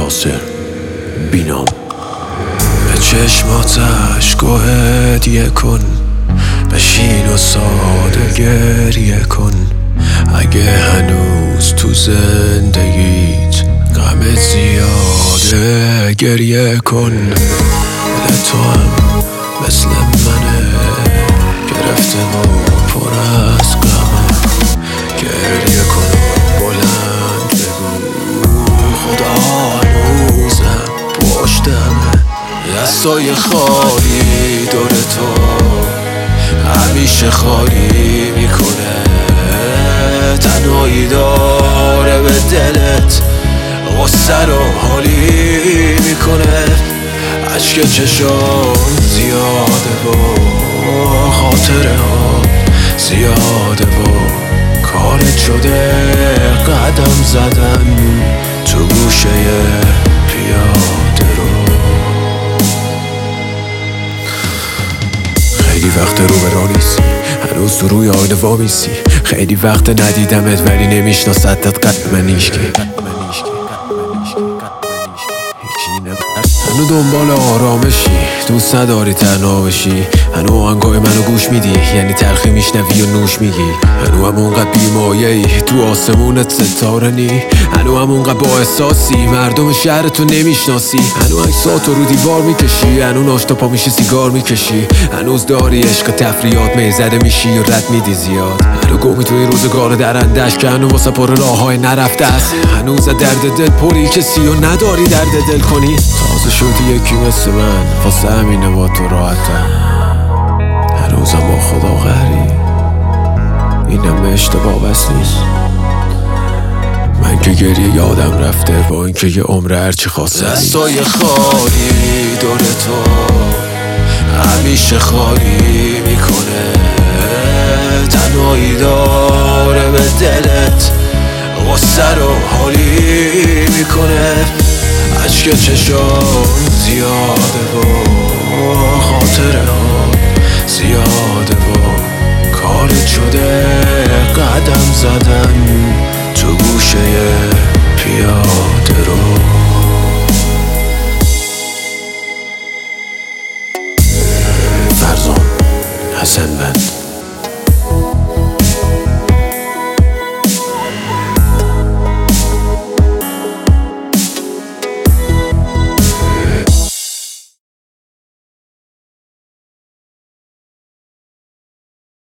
یاسر بینام. به چشماتش گو هدیه کن، بشین و ساده گریه کن. اگه هنوز تو زندگیت غمت زیاده گریه کن. دل تو هم مثل منه، گرفته و پر از غمه. گریه کن و بلند بگو خدا هنوزم پشتمه. دستای خالی دور تو همیشه خالی میکنه. تنهایی داره به دلت غصه رو حالی میکنه. عشق چشام زیاده و خاطره ها زیاده و کارت شده قدم زدن تو گوشه پیاده رو. خیلی وقت رو به راه نیستی، هنوز تو روی آینه وامیستی. خیلی وقت ندیدمت ولی نمیشناستت قد من هیچکی. هنو دنبال آرامشی، دوست نداری تنها بشی. هنو آهنگای منو گوش میدی، یعنی تلخی میشنوی و نوش میگی. هنو همونقدر بیمایه‌ای تو آسمونت ستاره نی. هنو همونقدر با احساسی مردم شهرتو نمیشناسی. هنو عکساتو رو دیوار میکشی، هنو ناشتا پا میشی سیگار میکشی. هنوز داری عشق تفریات میزده میشی و رد میدی زیاد. هنو گمی توی روزگار درندش که هنو واسه پر راههای نرفته است. هنوز درد دل پری کسی و نداری درد دل کنی. تازه شدی یکی مثل من، واسه همینه با تو راحتم. هنوزم با خدا قهری، اینم اشتباه بس نیست. من که گریه یادم رفته با اینکه یه عمر هرچی خواسته. دستای خالی دور تو همیشه خالی میکنه. تنهایی داره به دلت غصه رو حالی میکنه. عشق چشام زیاده و خاطره ها زیاده و کارت شده قدم زدن تو گوشه پیاده.